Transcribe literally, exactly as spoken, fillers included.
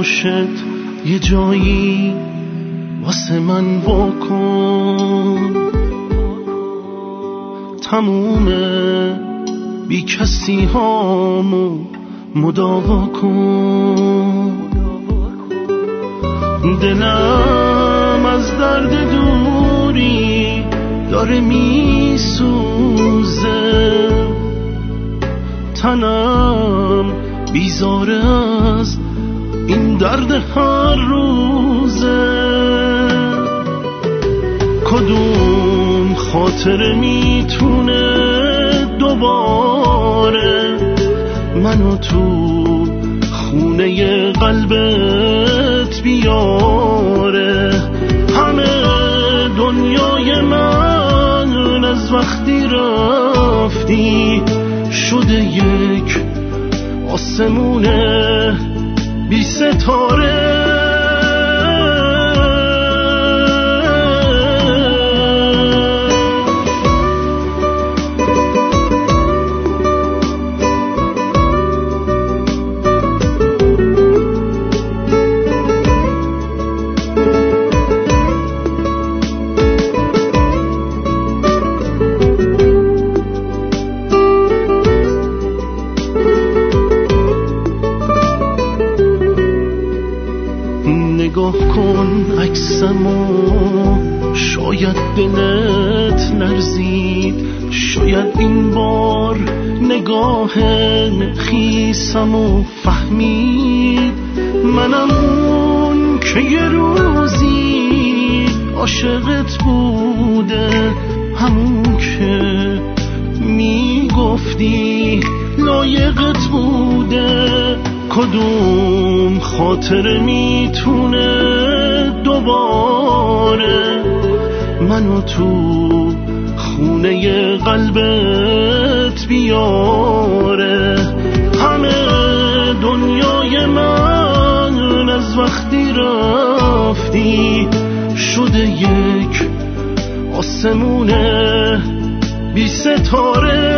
عاشق یه جایی واسه من واکن، تموم بی کسی هامو مداوا کن. دلم از درد دوری داره میسوزه، تنم بیزاره از این درد هر روزه. کدوم خاطر میتونه دوباره منو تو خونه قلبت بیاره؟ همه دنیای من از وقتی رفتی شده یک آسمونه بی ستاره. نگاه کن عکسمو، شاید دلت لرزید، شاید این بار نگاه خیسمو فهمید. منم اون که یه روزی عاشقت بوده، همون که میگفتی لایقت بوده. کدوم خاطر میتونه دوباره منو تو خونه قلبت بیاره؟ همه دنیای من از وقتی رفتی شده یک آسمونه بی ستاره.